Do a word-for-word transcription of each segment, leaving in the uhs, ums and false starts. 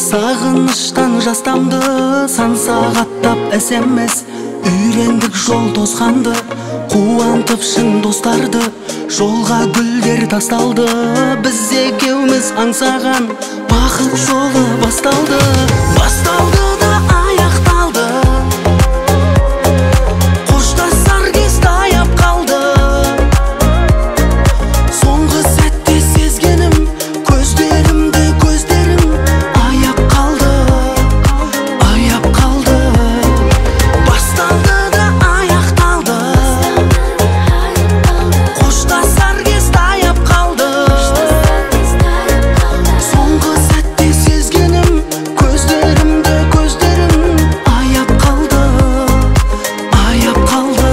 Сағыныштан жастамды сан сағаттап смс Үйрендік жол тозғанды, қуантып шын достарды. Жолға гүлдер тасталды, біз екеуміз аңсаған бақыт жолы басталды. Басталды да аяқталды, қоштасар кез таяп қалды. Соңғы сәтте сезгенім, көздерімді көздерім аяп қалды, аяп қалды. Басталды да аяқталды, қоштасар кез таяп қалды. Соңғы сәтте сезгенім, көздерімді көздерім аяп қалды, аяп қалды.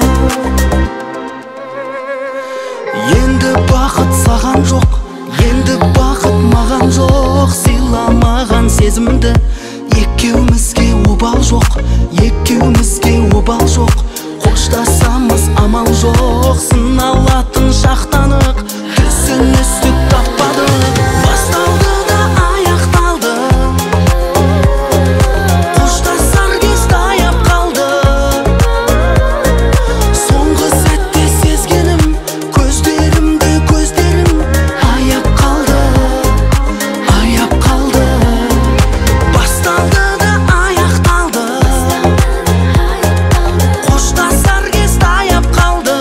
Енді бақыт саған жоқ, енді бақыт маған жоқ. Сыйламаған сезімді екеумізге обал жоқ, екеумізге обал жоқ. Қоштасамыз амал жоқ, сыналатын шақтанық түсіністік таппадық. Басталды да аяқталды, қоштасар кез таяп қалды. Соңғы сәтте сезгенім, көздерімді көздерім аяп қалды, аяп қалды. Басталды да аяқталды, қоштасар кез таяп қалды.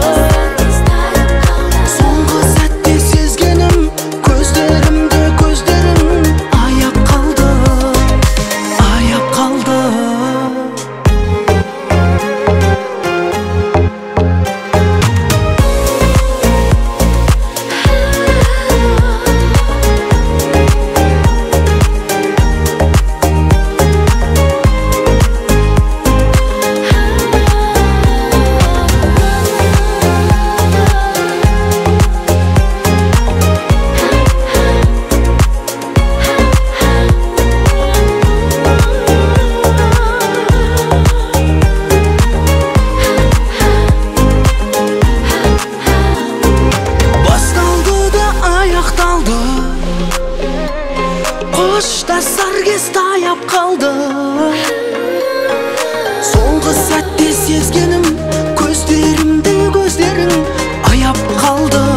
Соңғы сәтте сезгенім, көздерімді көздерім аяп қалды, аяп қалды. Басталды да аяқталды, қоштасар кез таяп қалды. Соңғы сәтте сезгенім, көздерімді көздерің аяп қалды.